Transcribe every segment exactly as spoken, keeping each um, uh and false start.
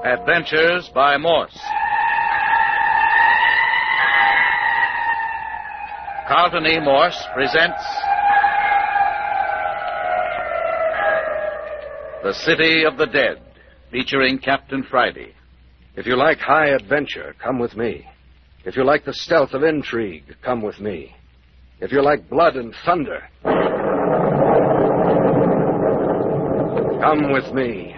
Adventures by Morse. Carlton E. Morse presents The City of the Dead, featuring Captain Friday. If you like high adventure, come with me. If you like the stealth of intrigue, come with me. If you like blood and thunder, come with me.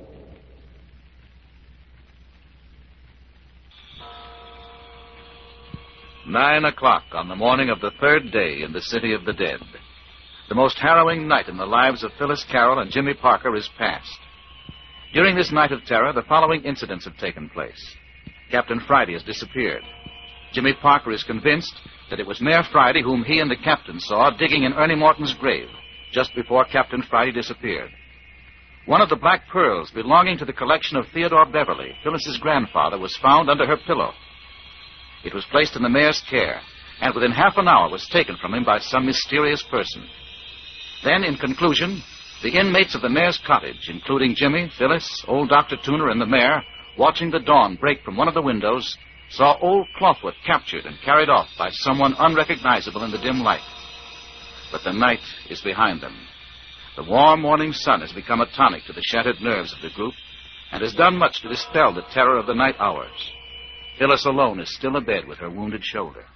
Nine o'clock on the morning of the third day in the City of the Dead. The most harrowing night in the lives of Phyllis Carroll and Jimmy Parker is past. During this night of terror, the following incidents have taken place. Captain Friday has disappeared. Jimmy Parker is convinced that it was Mayor Friday whom he and the captain saw digging in Ernie Morton's grave just before Captain Friday disappeared. One of the black pearls belonging to the collection of Theodore Beverly, Phyllis's grandfather, was found under her pillow. It was placed in the mayor's care, and within half an hour was taken from him by some mysterious person. Then, in conclusion, the inmates of the mayor's cottage, including Jimmy, Phyllis, old Doctor Tooner, and the mayor, watching the dawn break from one of the windows, saw old Clawfoot captured and carried off by someone unrecognizable in the dim light. But the night is behind them. The warm morning sun has become a tonic to the shattered nerves of the group and has done much to dispel the terror of the night hours. Phyllis alone is still abed with her wounded shoulder.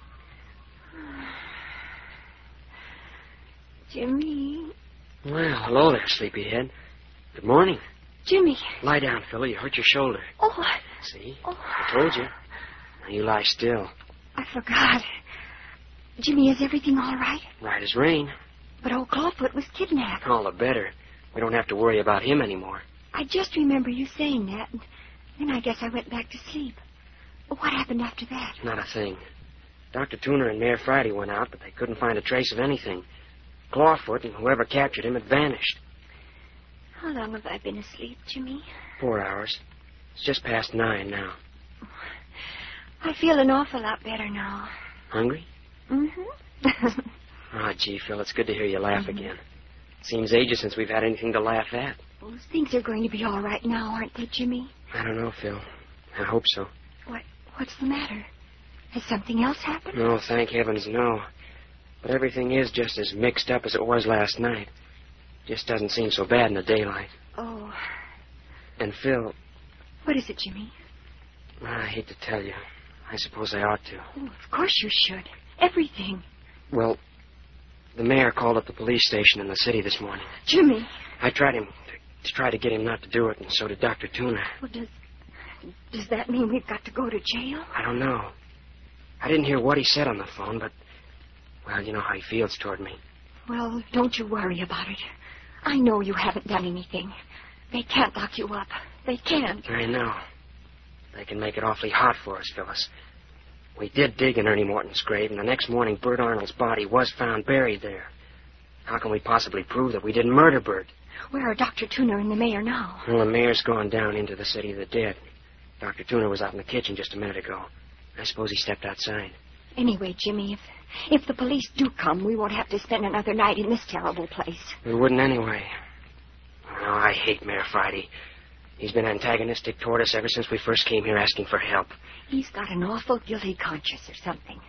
Jimmy. Well, hello there, sleepyhead. Good morning. Jimmy. Lie down, Philly. You hurt your shoulder. Oh. See? Oh. I told you. Now you lie still. I forgot. Jimmy, is everything all right? Right as rain. But old Clawfoot was kidnapped. All the better. We don't have to worry about him anymore. I just remember you saying that, and then I guess I went back to sleep. What happened after that? Not a thing. Doctor Tooner and Mayor Friday went out, but they couldn't find a trace of anything. Clawfoot and whoever captured him had vanished. How long have I been asleep, Jimmy? Four hours. It's just past nine now. I feel an awful lot better now. Hungry? Mm-hmm. Oh, gee, Phil, it's good to hear you laugh mm-hmm. again. It seems ages since we've had anything to laugh at. Well, things are going to be all right now, aren't they, Jimmy? I don't know, Phil. I hope so. What? What's the matter? Has something else happened? No, thank heavens, no. But everything is just as mixed up as it was last night. Just doesn't seem so bad in the daylight. Oh. And, Phil... What is it, Jimmy? I hate to tell you. I suppose I ought to. Oh, of course you should. Everything. Well, the mayor called up the police station in the city this morning. Jimmy. I tried him to, to try to get him not to do it, and so did Doctor Tooner. Well, does... Does that mean we've got to go to jail? I don't know. I didn't hear what he said on the phone, but, well, you know how he feels toward me. Well, don't you worry about it. I know you haven't done anything. They can't lock you up. They can't. I know. They can make it awfully hot for us, Phyllis. We did dig in Ernie Morton's grave, and the next morning Bert Arnold's body was found buried there. How can we possibly prove that we didn't murder Bert? Where are Doctor Tooner and the mayor now? Well, the mayor's gone down into the City of the Dead. Doctor Tooner was out in the kitchen just a minute ago. I suppose he stepped outside. Anyway, Jimmy, if if the police do come, we won't have to spend another night in this terrible place. We wouldn't anyway. Oh, I hate Mayor Friday. He's been antagonistic toward us ever since we first came here asking for help. He's got an awful guilty conscience or something.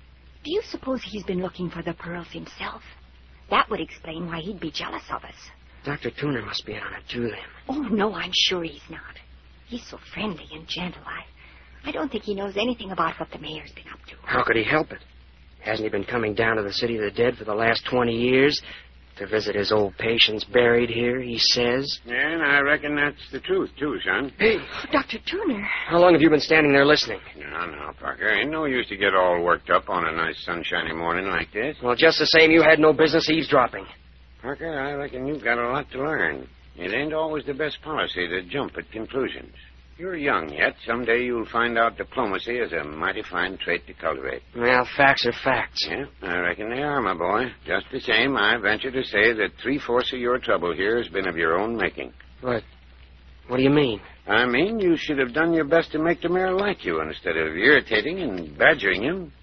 Do you suppose he's been looking for the pearls himself? That would explain why he'd be jealous of us. Doctor Tooner must be in on it, too, then. Oh, no, I'm sure he's not. He's so friendly and gentle. I, I don't think he knows anything about what the mayor's been up to. How could he help it? Hasn't he been coming down to the City of the Dead for the last twenty years? To visit his old patients buried here, he says. Yeah, and I reckon that's the truth, too, son. Hey. Doctor Tooner. How long have you been standing there listening? No, no, Parker. Ain't no use to get all worked up on a nice sunshiny morning like this. Well, just the same, you had no business eavesdropping. Parker, I reckon you've got a lot to learn. It ain't always the best policy to jump at conclusions. You're young yet. Someday you'll find out diplomacy is a mighty fine trait to cultivate. Well, facts are facts. Yeah, I reckon they are, my boy. Just the same, I venture to say that three-fourths of your trouble here has been of your own making. What? What do you mean? I mean, you should have done your best to make the mayor like you instead of irritating and badgering him.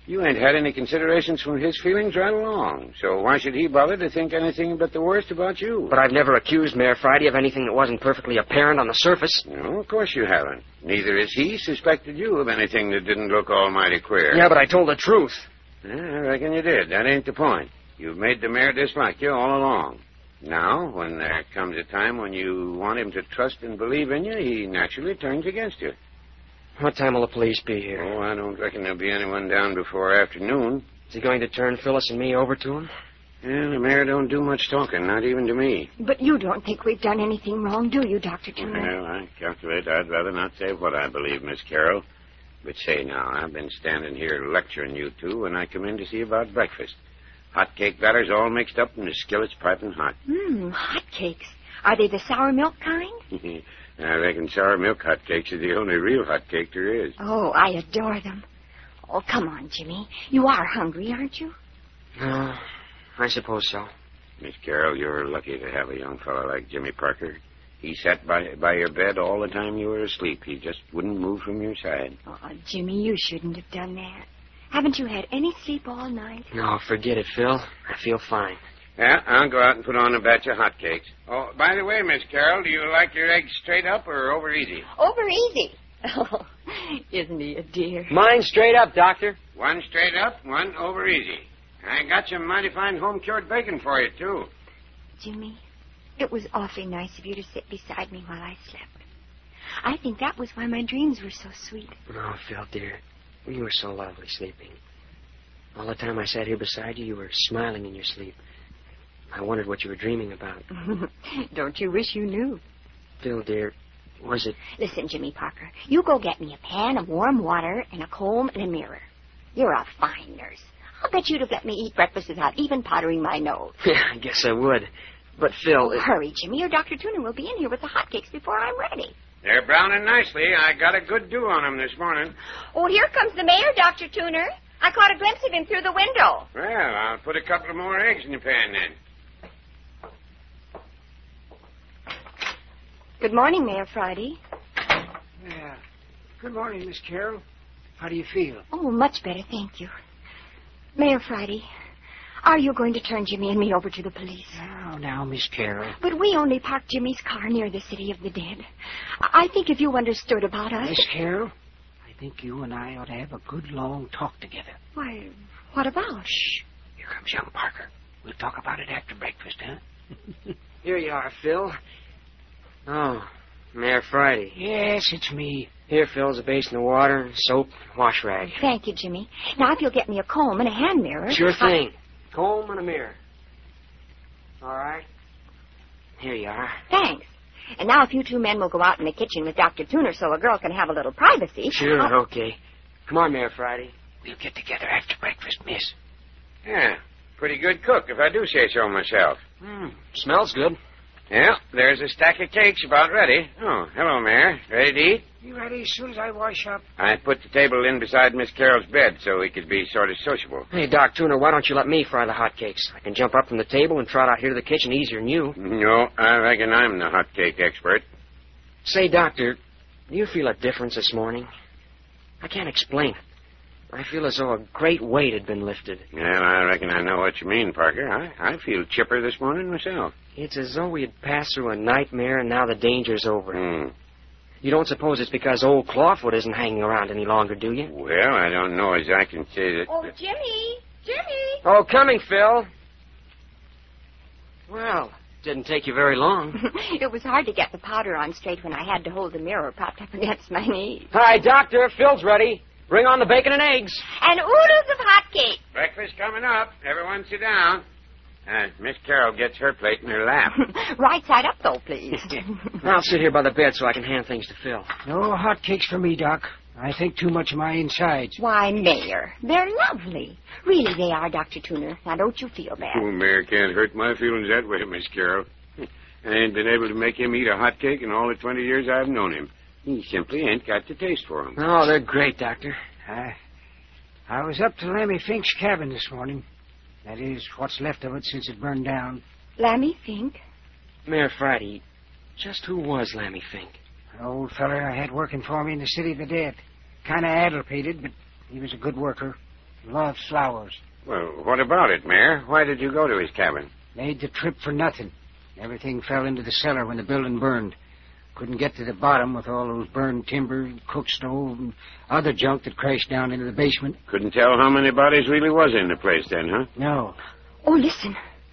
You ain't had any considerations for his feelings right along, so why should he bother to think anything but the worst about you? But I've never accused Mayor Friday of anything that wasn't perfectly apparent on the surface. No, of course you haven't. Neither has he suspected you of anything that didn't look almighty queer. Yeah, but I told the truth. Yeah, I reckon you did. That ain't the point. You've made the mayor dislike you all along. Now, when there comes a time when you want him to trust and believe in you, he naturally turns against you. What time will the police be here? Oh, I don't reckon there'll be anyone down before afternoon. Is he going to turn Phyllis and me over to him? Yeah, the mayor don't do much talking, not even to me. But you don't think we've done anything wrong, do you, Doctor Turner? Well, I calculate I'd rather not say what I believe, Miss Carroll. But say now, I've been standing here lecturing you two when I come in to see about breakfast. Hot cake batter's all mixed up and the skillet's piping hot. Mmm, hot cakes. Are they the sour milk kind? I reckon sour milk hot cakes are the only real hot cake there is. Oh, I adore them. Oh, come on, Jimmy. You are hungry, aren't you? No, I suppose so. Miss Carroll, you're lucky to have a young fellow like Jimmy Parker. He sat by by your bed all the time you were asleep. He just wouldn't move from your side. Oh, Jimmy, you shouldn't have done that. Haven't you had any sleep all night? No, forget it, Phil. I feel fine. Yeah, I'll go out and put on a batch of hotcakes. Oh, by the way, Miss Carroll, do you like your eggs straight up or over easy? Over easy. Oh, isn't he a dear? Mine straight up, Doctor. One straight up, one over easy. I got some mighty fine home-cured bacon for you, too. Jimmy, it was awfully nice of you to sit beside me while I slept. I think that was why my dreams were so sweet. Oh, Phil, dear, you were so lovely sleeping. All the time I sat here beside you, you were smiling in your sleep. I wondered what you were dreaming about. Don't you wish you knew? Phil, dear, was it... Listen, Jimmy Parker, you go get me a pan of warm water and a comb and a mirror. You're a fine nurse. I'll bet you'd have let me eat breakfast without even powdering my nose. Yeah, I guess I would. But, Phil... Oh, it... Hurry, Jimmy, or Doctor Tuner will be in here with the hotcakes before I'm ready. They're browning nicely. I got a good dew on them this morning. Oh, here comes the mayor, Doctor Tuner. I caught a glimpse of him through the window. Well, I'll put a couple of more eggs in the pan then. Good morning, Mayor Friday. Yeah. Good morning, Miss Carroll. How do you feel? Oh, much better, thank you. Mayor Friday, are you going to turn Jimmy and me over to the police? Now, now, Miss Carroll. But we only parked Jimmy's car near the City of the Dead. I think if you understood about us... Miss Carroll, I think you and I ought to have a good, long talk together. Why, what about? Shh. Here comes young Parker. We'll talk about it after breakfast, huh? Here you are, Phil. Oh, Mayor Friday. Yes, it's me. Here, Phil's a basin of water, soap, wash rag. Thank you, Jimmy. Now, if you'll get me a comb and a hand mirror... Sure I... thing. Comb and a mirror. All right. Here you are. Thanks. And now if you two men will go out in the kitchen with Doctor Tuner so a girl can have a little privacy... Sure, I'll... okay. Come on, Mayor Friday. We'll get together after breakfast, miss. Yeah, pretty good cook, if I do say so myself. Mm, smells good. Yeah, there's a stack of cakes about ready. Oh, hello, Mayor. Ready to eat? You ready as soon as I wash up? I put the table in beside Miss Carroll's bed so we could be sort of sociable. Hey, Doc Tuner, why don't you let me fry the hotcakes? I can jump up from the table and trot out here to the kitchen easier than you. No, I reckon I'm the hot cake expert. Say, Doctor, do you feel a difference this morning? I can't explain it. I feel as though a great weight had been lifted. Well, I reckon I know what you mean, Parker. I, I feel chipper this morning myself. It's as though we had passed through a nightmare and now the danger's over. Hmm. You don't suppose it's because old Clawfoot isn't hanging around any longer, do you? Well, I don't know as I can say that... Oh, Jimmy! Jimmy! Oh, coming, Phil. Well, didn't take you very long. It was hard to get the powder on straight when I had to hold the mirror propped up against my knee. Hi, Doctor. Phil's ready. Bring on the bacon and eggs. And oodles of hot cake. Breakfast coming up. Everyone sit down. Uh, Miss Carroll gets her plate in her lap. Right side up, though, please. I'll sit here by the bed so I can hand things to Phil. No hot cakes for me, Doc. I think too much of my insides. Why, Mayor, they're lovely. Really, they are, Doctor Tuner. Now, don't you feel bad. Oh, Mayor can't hurt my feelings that way, Miss Carroll. I ain't been able to make him eat a hot cake in all the twenty years I've known him. He simply ain't got the taste for them. Oh, they're great, Doctor. I, I was up to Lammy Fink's cabin this morning. That is, what's left of it since it burned down. Lammy Fink? Mayor Friday, just who was Lammy Fink? An old feller I had working for me in the City of the Dead. Kind of addlepated, but he was a good worker. Loves flowers. Well, what about it, Mayor? Why did you go to his cabin? Made the trip for nothing. Everything fell into the cellar when the building burned. Couldn't get to the bottom with all those burned timber, cook stove, and other junk that crashed down into the basement. Couldn't tell how many bodies really was in the place then, huh? No. Oh, listen.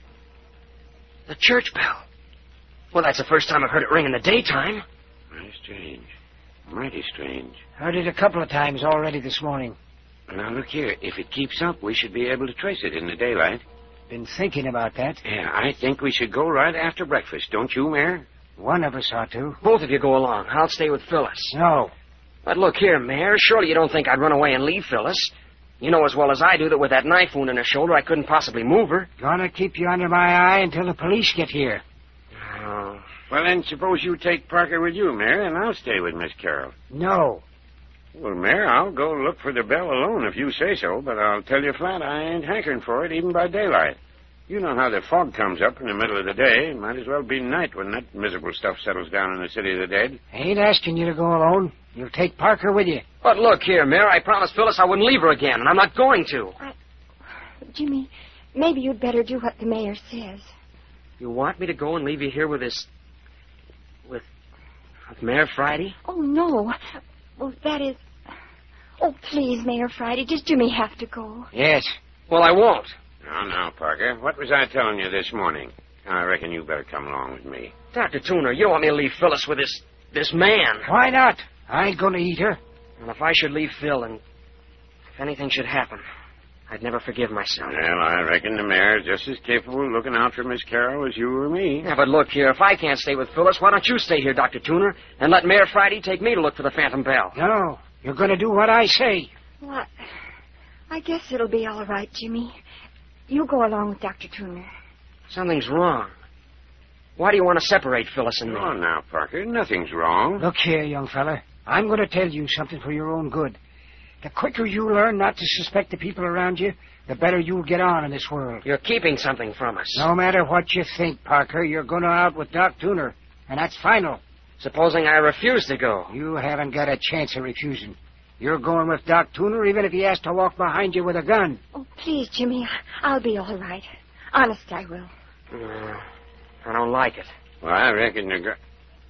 The church bell. Well, that's the first time I've heard it ring in the daytime. Very strange. Mighty strange. Heard it a couple of times already this morning. Now, look here. If it keeps up, we should be able to trace it in the daylight. Been thinking about that. Yeah, I think we should go right after breakfast. Don't you, Mayor? One of us ought to. Both of you go along. I'll stay with Phyllis. No. But look here, Mayor. Surely you don't think I'd run away and leave Phyllis. You know as well as I do that with that knife wound in her shoulder, I couldn't possibly move her. Gonna keep you under my eye until the police get here. Oh. Well, then, suppose you take Parker with you, Mayor, and I'll stay with Miss Carroll. No. Well, Mayor, I'll go look for the bell alone if you say so, but I'll tell you flat I ain't hankering for it even by daylight. You know how the fog comes up in the middle of the day. Might as well be night when that miserable stuff settles down in the city of the dead. I ain't asking you to go alone. You'll take Parker with you. But look here, Mayor. I promised Phyllis I wouldn't leave her again, and I'm not going to. I... Jimmy, maybe you'd better do what the mayor says. You want me to go and leave you here with this... with... with Mayor Friday? Oh, no. Well, that is... Oh, please, Mayor Friday. Does Jimmy have to go? Yes. Well, I won't. Now, now, Parker, what was I telling you this morning? I reckon you better come along with me. Doctor Tuner, you don't want me to leave Phyllis with this... this man. Why not? I ain't gonna eat her. And if I should leave Phil and if anything should happen, I'd never forgive myself. Well, I reckon the mayor's just as capable of looking out for Miss Carroll as you or me. Yeah, but look here, if I can't stay with Phyllis, why don't you stay here, Doctor Tuner, and let Mayor Friday take me to look for the Phantom Bell? No. You're gonna do what I say. Well, I guess it'll be all right, Jimmy. You go along with Doctor Tuner. Something's wrong. Why do you want to separate Phyllis and me? Oh, now, Parker, nothing's wrong. Look here, young fella. I'm going to tell you something for your own good. The quicker you learn not to suspect the people around you, the better you'll get on in this world. You're keeping something from us. No matter what you think, Parker, you're going out with Doc Tuner, and that's final. Supposing I refuse to go? You haven't got a chance of refusing. You're going with Doc Tuner even if he has to walk behind you with a gun. Oh, please, Jimmy. I'll be all right. Honest, I will. Uh, I don't like it. Well, I reckon you're... Go-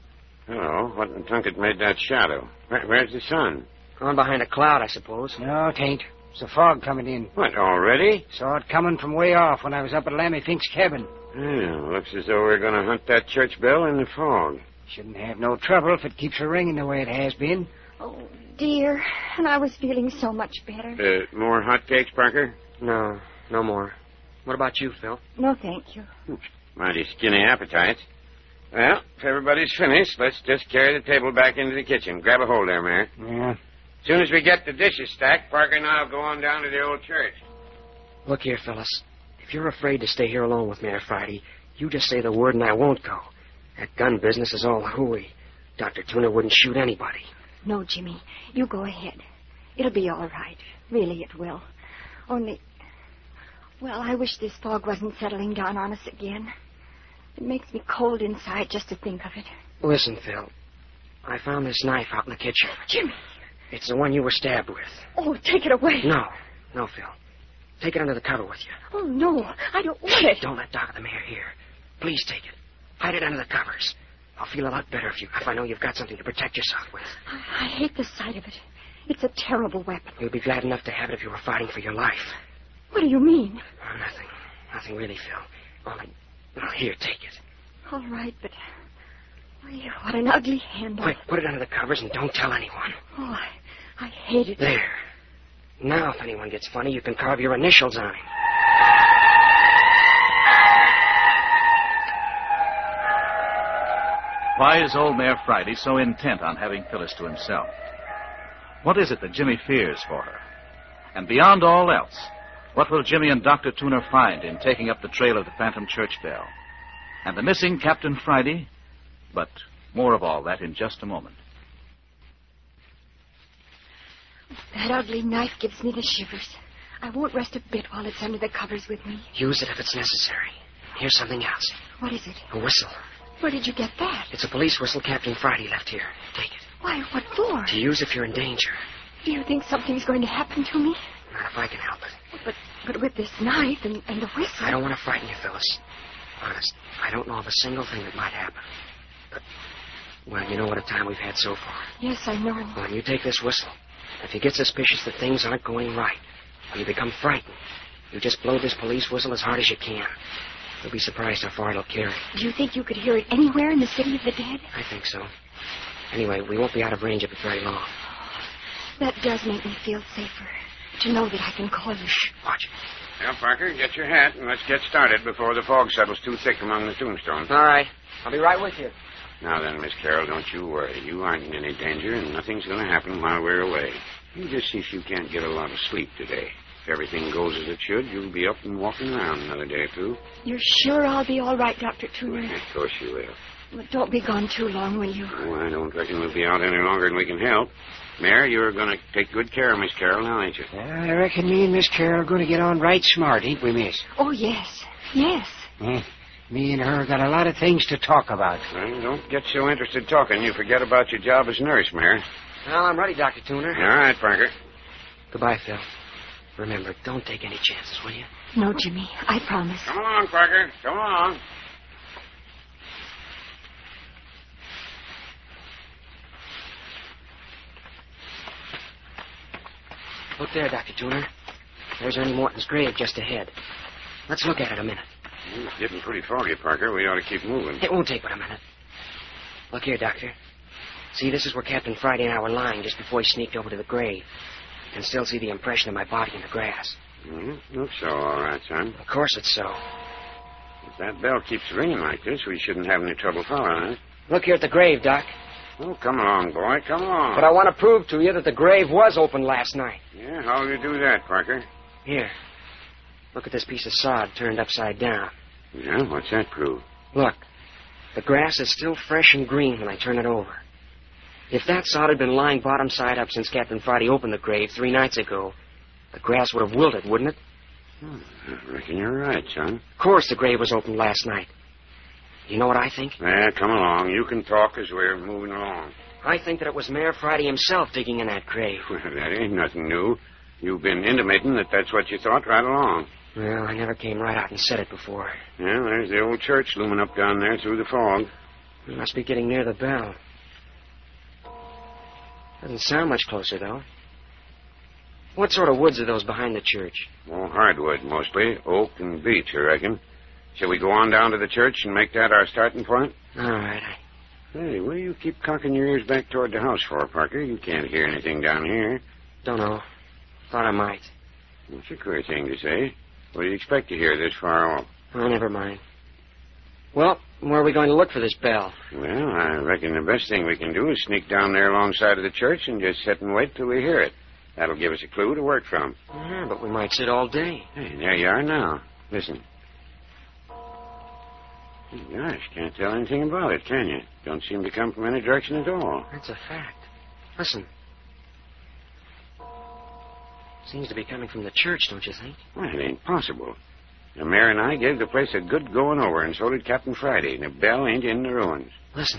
Hello, what in Tunket made that shadow? Where, where's the sun? Gone behind a cloud, I suppose. No, it ain't. It's the fog coming in. What, already? Saw it coming from way off when I was up at Lammy Fink's cabin. Yeah, looks as though we're going to hunt that church bell in the fog. Shouldn't have no trouble if it keeps a ringing the way it has been. Oh, dear. And I was feeling so much better. Uh, more hot cakes, Parker? No, no more. What about you, Phil? No, thank you. Mighty skinny appetites. Well, if everybody's finished, let's just carry the table back into the kitchen. Grab a hold there, Mayor. Yeah. As soon as we get the dishes stacked, Parker and I'll go on down to the old church. Look here, Phyllis. If you're afraid to stay here alone with Mayor Friday, you just say the word and I won't go. That gun business is all hooey. Doctor Tuner wouldn't shoot anybody. No, Jimmy. You go ahead. It'll be all right. Really, it will. Only... Well, I wish this fog wasn't settling down on us again. It makes me cold inside just to think of it. Listen, Phil. I found this knife out in the kitchen. Jimmy! It's the one you were stabbed with. Oh, take it away. No. No, Phil. Take it under the cover with you. Oh, no. I don't want it. Don't let Doc or the mayor hear. Please take it. Hide it under the covers. I'll feel a lot better if you if I know you've got something to protect yourself with. I, I hate the sight of it. It's a terrible weapon. You'd be glad enough to have it if you were fighting for your life. What do you mean? Oh, nothing. Nothing really, Phil. Only... Oh, here, take it. All right, but... Oh, what an ugly handle. Quick, put it under the covers and don't tell anyone. Oh, I, I hate it. There. Now, if anyone gets funny, you can carve your initials on him. Why is old Mayor Friday so intent on having Phyllis to himself? What is it that Jimmy fears for her? And beyond all else, what will Jimmy and Doctor Tuner find in taking up the trail of the Phantom Church bell? And the missing Captain Friday? But more of all that in just a moment. That ugly knife gives me the shivers. I won't rest a bit while it's under the covers with me. Use it if it's necessary. Here's something else. What is it? A whistle. Where did you get that? It's a police whistle Captain Friday left here. Take it. Why, what for? To use if you're in danger. Do you think something's going to happen to me? Not if I can help it. But but with this knife and, and the whistle... I don't want to frighten you, Phyllis. Honest, I don't know of a single thing that might happen. But, well, you know what a time we've had so far. Yes, I know. Well, you take this whistle. If you get suspicious that things aren't going right, or you become frightened, you just blow this police whistle as hard as you can. You'll be surprised how far it'll carry. Do you think you could hear it anywhere in the city of the dead? I think so. Anyway, we won't be out of range of it very long. That does make me feel safer, to know that I can call you. Shh, watch it. Well, Parker, get your hat and let's get started before the fog settles too thick among the tombstones. All right. I'll be right with you. Now then, Miss Carroll, don't you worry. You aren't in any danger, and nothing's going to happen while we're away. You just see if you can't get a lot of sleep today. If everything goes as it should, you'll be up and walking around another day or two. You're sure I'll be all right, Doctor Turner? Well, of course you will. But don't be gone too long, will you? Oh, I don't reckon we'll be out any longer than we can help. Mare, you're going to take good care of Miss Carroll now, ain't you? I reckon me and Miss Carroll are going to get on right smart, ain't we, miss? Oh, yes. Yes. Eh, me and her got a lot of things to talk about. Well, don't get so interested talking you forget about your job as nurse, Mare. Well, I'm ready, Doctor Tuner. All right, Parker. Goodbye, Phil. Remember, don't take any chances, will you? No, Jimmy. I promise. Come along, Parker. Come along. Look there, Doctor Tuner. There's Ernie Morton's grave just ahead. Let's look at it a minute. It's getting pretty foggy, Parker. We ought to keep moving. It won't take but a minute. Look here, Doctor. See, this is where Captain Friday and I were lying just before he sneaked over to the grave. You can still see the impression of my body in the grass. Mm-hmm. Looks so, all right, son. Of course it's so. If that bell keeps ringing like this, we shouldn't have any trouble following it. Look here at the grave, Doc. Oh, come along, boy. Come along. But I want to prove to you that the grave was opened last night. Yeah, how'll you do that, Parker? Here. Look at this piece of sod turned upside down. Yeah, what's that prove? Look. The grass is still fresh and green when I turn it over. If that sod had been lying bottom side up since Captain Friday opened the grave three nights ago, the grass would have wilted, wouldn't it? Hmm, I reckon you're right, son. Of course the grave was opened last night. You know what I think? Yeah, come along. You can talk as we're moving along. I think that it was Mayor Friday himself digging in that grave. Well, that ain't nothing new. You've been intimating that that's what you thought right along. Well, I never came right out and said it before. Yeah, there's the old church looming up down there through the fog. We must be getting near the bell. Doesn't sound much closer, though. What sort of woods are those behind the church? Oh, hardwood, mostly. Oak and beech, I reckon. Shall we go on down to the church and make that our starting point? All right. I... Hey, what do you keep cocking your ears back toward the house for, Parker? You can't hear anything down here. Don't know. Thought I might. That's a queer thing to say. What do you expect to hear this far off? Oh, never mind. Well, where are we going to look for this bell? Well, I reckon the best thing we can do is sneak down there alongside of the church and just sit and wait till we hear it. That'll give us a clue to work from. Yeah, but we might sit all day. Hey, there you are now. Listen. Gosh, can't tell anything about it, can you? Don't seem to come from any direction at all. That's a fact. Listen. Seems to be coming from the church, don't you think? Well, it ain't possible. The mayor and I gave the place a good going over, and so did Captain Friday, and the bell ain't in the ruins. Listen.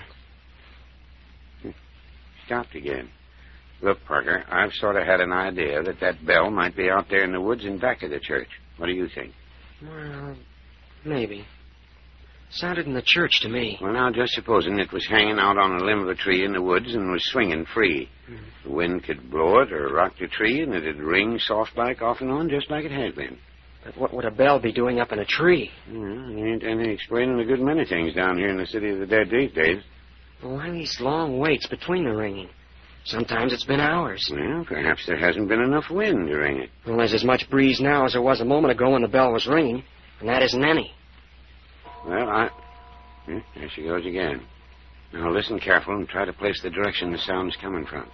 Stopped again. Look, Parker, I've sort of had an idea that that bell might be out there in the woods in back of the church. What do you think? Well, maybe. Sounded in the church to me. Well, now, just supposing it was hanging out on a limb of a tree in the woods and was swinging free. Mm-hmm. The wind could blow it or rock the tree, and it'd ring soft-like off and on just like it has been. But what would a bell be doing up in a tree? Well, there ain't any explaining a good many things down here in the city of the dead these days. Well, why these long waits between the ringing? Sometimes it's been hours. Well, perhaps there hasn't been enough wind to ring it. Well, there's as much breeze now as there was a moment ago when the bell was ringing, and that isn't any. Well, I... Eh, there she goes again. Now, listen careful and try to place the direction the sound's coming from.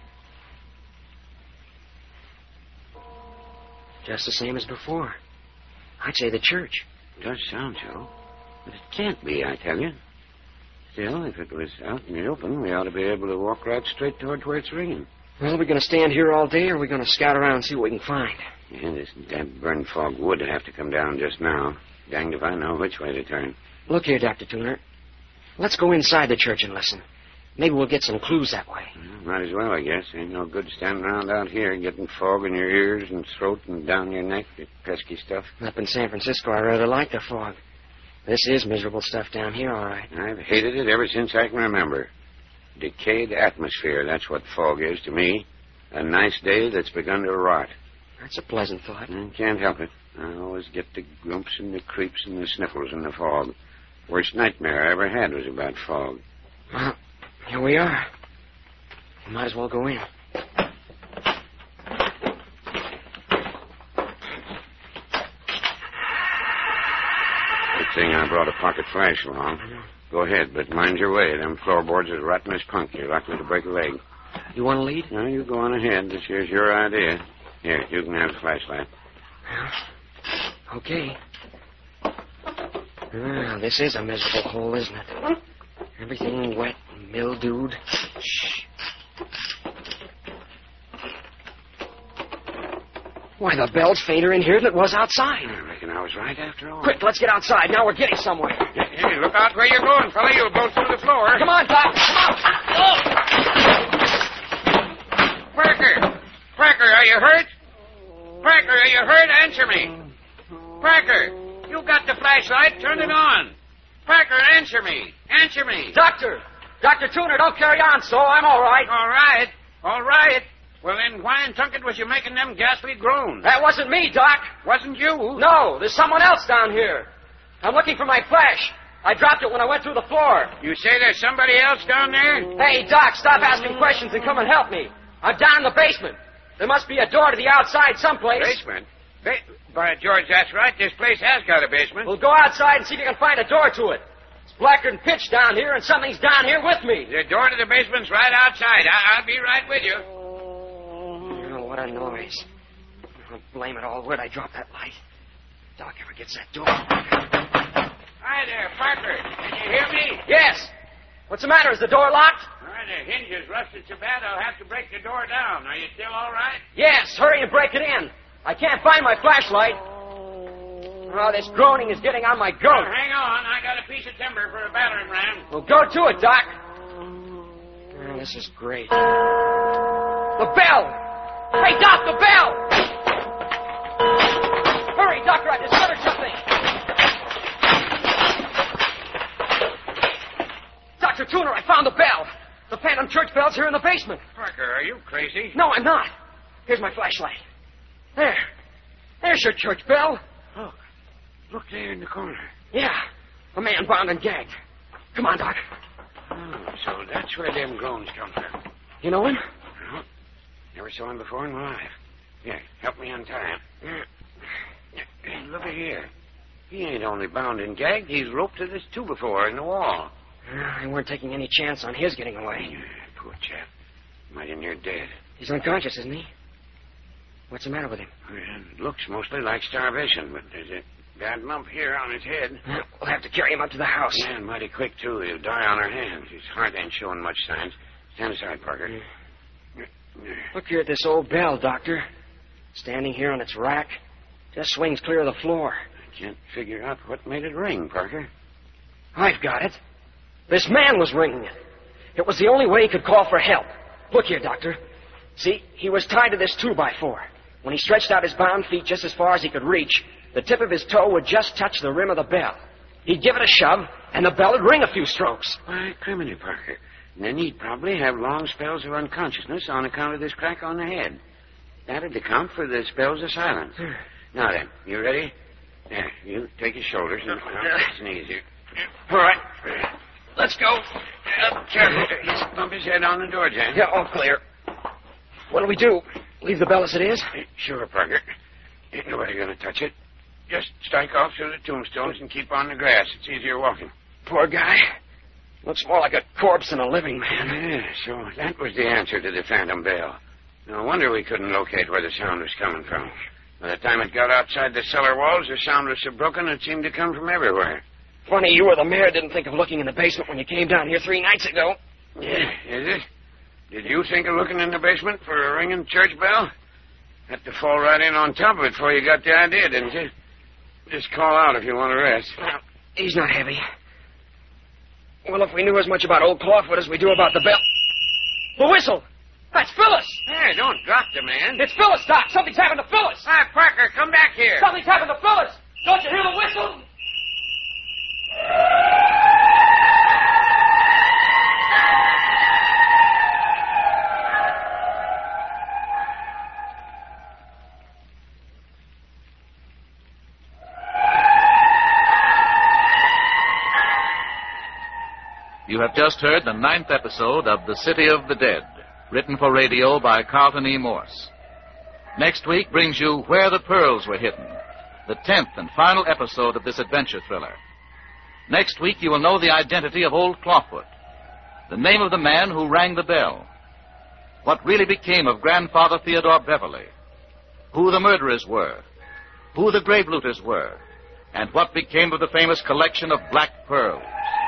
Just the same as before. I'd say the church. It does sound so. But it can't be, I tell you. Still, if it was out in the open, we ought to be able to walk right straight toward where it's ringing. Well, are we going to stand here all day, or are we going to scout around and see what we can find? Yeah, this damn burn fog would have to come down just now. Danged if I know which way to turn. Look here, Doctor Tuner. Let's go inside the church and listen. Maybe we'll get some clues that way. Well, might as well, I guess. Ain't no good standing around out here getting fog in your ears and throat and down your neck. That pesky stuff. Up in San Francisco, I rather like the fog. This is miserable stuff down here, all right. I've hated it ever since I can remember. Decayed atmosphere, that's what fog is to me. A nice day that's begun to rot. That's a pleasant thought. I can't help it. I always get the grumps and the creeps and the sniffles in the fog. Worst nightmare I ever had was about fog. Well, here we are. We might as well go in. Good thing I brought a pocket flash along. Go ahead, but mind your way. Them floorboards are rotten as punk. You're likely to break a leg. You want to lead? No, you go on ahead. This here's your idea. Here, you can have the flashlight. Well, okay. Ah, this is a miserable hole, isn't it? Everything wet and mildewed. Shh. Why, the bell's fainter in here than it was outside. I reckon I was right after all. Quick, let's get outside. Now we're getting somewhere. Hey, look out where you're going, fella. You'll go through the floor. Come on, Doc. Come on. Parker! Parker, are you hurt? Parker, are you hurt? Answer me. Parker, you got the flashlight. Turn it on. Parker, answer me. Answer me. Doctor! Doctor Tuner, don't carry on so. I'm all right. All right. All right. Well, then why in Tunket was you making them ghastly groans? That wasn't me, Doc. Wasn't you? No, there's someone else down here. I'm looking for my flash. I dropped it when I went through the floor. You say there's somebody else down there? Hey, Doc, stop asking questions and come and help me. I'm down in the basement. There must be a door to the outside someplace. Basement? Ba- By George, that's right. This place has got a basement. Well, go outside and see if you can find a door to it. It's blacker than pitch down here, and something's down here with me. The door to the basement's right outside. I- I'll be right with you. Oh, what a noise. Oh, blame it all. Where'd I drop that light? Doc ever gets that door. Hi there, Parker. Can you hear me? Yes. What's the matter? Is the door locked? All right, the hinges rusted so bad I'll have to break the door down. Are you still all right? Yes. Hurry and break it in. I can't find my flashlight. Oh, this groaning is getting on my goat. Well, hang on. I got a piece of timber for a battering ram. Well, go to it, Doc. Oh, this is great. The bell! Hey, Doc, the bell! Hurry, Doctor, I discovered something. Doctor Tuner, I found the bell. The phantom church bell's here in the basement. Parker, are you crazy? No, I'm not. Here's my flashlight. There. There's your church bell. Look. Look there in the corner. Yeah. A man bound and gagged. Come on, Doc. Oh, so that's where them groans come from. You know him? No. Never saw him before in my life. Here, help me untie him. Hey, look at here. He ain't only bound and gagged. He's roped to this two before in the wall. They weren't taking any chance on his getting away. Yeah, poor chap. Mighty near dead. He's unconscious, isn't he? What's the matter with him? It looks mostly like starvation, but there's a bad lump here on his head. We'll have to carry him up to the house. Yeah, and mighty quick, too. He'll die on our hands. His heart ain't showing much signs. Stand aside, Parker. Mm. Look here at this old bell, Doctor. Standing here on its rack. Just swings clear of the floor. I can't figure out what made it ring, Parker. I've got it. This man was ringing it. It was the only way he could call for help. Look here, Doctor. See, he was tied to this two by four. When he stretched out his bound feet just as far as he could reach, the tip of his toe would just touch the rim of the bell. He'd give it a shove, and the bell would ring a few strokes. Why, criminy, Parker. And then he'd probably have long spells of unconsciousness on account of this crack on the head. That'd account for the spells of silence. Now then, you ready? There, you take his shoulders and his knees here. All right. Let's go. Uh, careful. He's bump his head on the door, Jan. Yeah, all clear. What'll we do? Leave the bell as it is? Sure, Parker. Ain't nobody gonna touch it. Just strike off through the tombstones and keep on the grass. It's easier walking. Poor guy. Looks more like a corpse than a living man. Yeah, so that was the answer to the phantom bell. No wonder we couldn't locate where the sound was coming from. By the time it got outside the cellar walls, the sound was so broken it seemed to come from everywhere. Funny you or the mayor didn't think of looking in the basement when you came down here three nights ago. Yeah, is it? Did you think of looking in the basement for a ringing church bell? Had to fall right in on top of it before you got the idea, didn't you? Just call out if you want to rest. Well, he's not heavy. Well, if we knew as much about old Clawfoot as we do about the bell... The whistle! That's Phyllis! Hey, don't drop the man. It's Phyllis, Doc! Something's happened to Phyllis! Hi, Parker, come back here. Something's happened to Phyllis! Don't you hear the whistle? You have just heard the ninth episode of The City of the Dead, written for radio by Carlton E. Morse. Next week brings you Where the Pearls Were Hidden, the tenth and final episode of this adventure thriller. Next week you will know the identity of old Clawfoot, the name of the man who rang the bell, what really became of Grandfather Theodore Beverly, who the murderers were, who the grave looters were, and what became of the famous collection of black pearls.